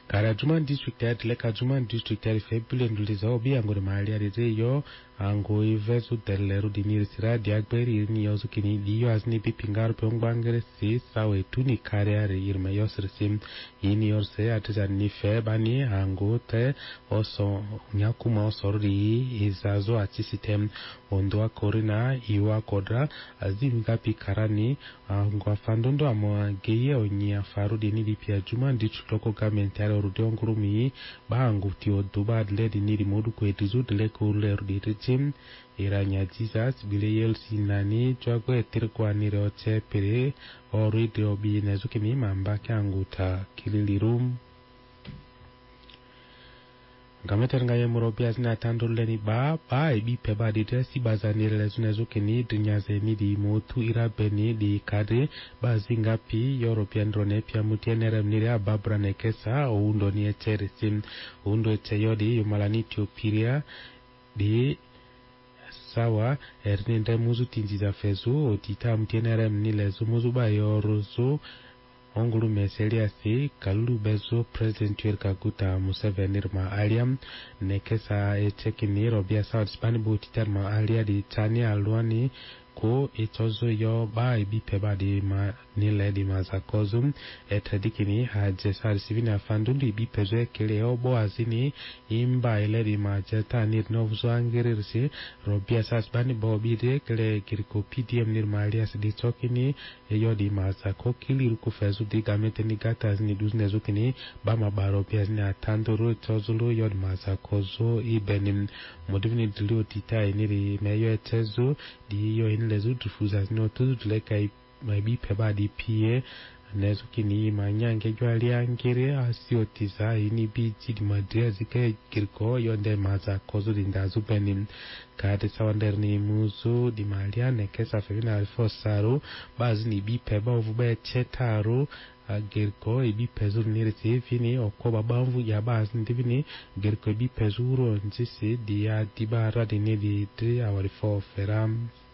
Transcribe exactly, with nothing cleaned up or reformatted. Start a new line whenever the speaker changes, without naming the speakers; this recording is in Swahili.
Karajuman district ya dile Kajuman district ya febule nduliza obi angore mahali arize yo ango ivezu deleru diniri sira diagberi ni yozu kini diyo azni bipingaru peongbangere si sawe tuni kare ari irme yosirsim ini yorse atiza nife bani ango te oso nyakuma osori izazo atisistem ondwa korina iwa kodra azimgapi karani ango afandondo amwa geye onya faru dini dipia Juman district local government ya rudio ngurumi bangu tio dubad ledi niri modu kwetizu dile kule rudirijim iranya Jesus bile yelsi nani chwago etirikwa nire oche pere oridi obi nezuki mi mambaki anguta kililirum Gameter ngaye murobi azina tandole ni ba ba ebi peba di dresi bazanire lezu nezuki ni drinyaze ni di motu irabeni di kade bazinga pi European drone pia mutienere mnire ababra nekesa uundo ni echere sim uundo eche yodi yumalani tiopiria di sawa erninde muzu tinjiza fezu otita mutienere mnilezu muzu ba yorozu Ongulu meselia si kalulu bezo President Yoweri Kaguta Museveni ma aliam nekesa echekini robia sawa dispani butitar ma alia di tani aluani ko itozo yo ba ibi peba di ma nile di mazakozum etadikini haje sari sivini afandundi ibi pezo kele obo azini imba ile di majeta nir novzo angiririsi robia sawa dispani bobi de kele kiriko P D M nir ma alia sidi chokini yo di mazako kili ruku fezu di gamete ni gata azini duzne zukini ba mabaro pia azini atanduru itozulu yo di mazakozo ibenim modivini dilio tita iniri meyo etezu di yo inlezu dufuza zino tuzu tuleka maibi peba di pie nezuki ni manyange jwa liangere asiotiza ini biji di madria zike kirko yonde maza kozu di ndazu benim kade sawander ni muzu di malia nekesa fevina alfosaru bazi ni bi peba ovube chetaru gerko ibi pezu nirisi fini okoba bamvu ya bazi ndivini gerko ibi pezuro njisi di ya dibara di nidi di awalifo feram